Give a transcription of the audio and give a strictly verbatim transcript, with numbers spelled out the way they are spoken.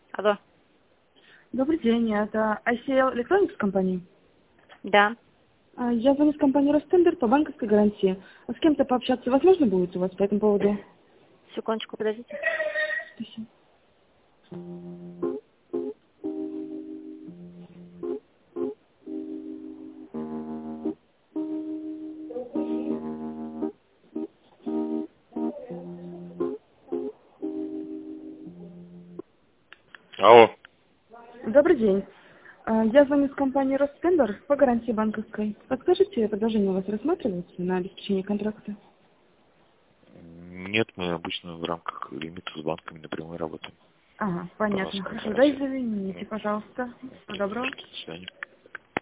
Алло. Добрый день, это ай си эл Electronics компания? Да. А, Я звоню с компании Ростендер по банковской гарантии. А с кем-то пообщаться возможно будет у вас по этому поводу? Секундочку, подождите. Спасибо. Алло. Добрый день. А, Я звоню с компании Ростендер по гарантии банковской. Подскажите, предложение у вас рассматривается на обеспечение контракта? Нет, мы обычно в рамках лимита с банками напрямую работаем. Ага, понятно. Пожалуйста, Хорошо, да, гарантия. извините, пожалуйста. Всего доброго. До свидания.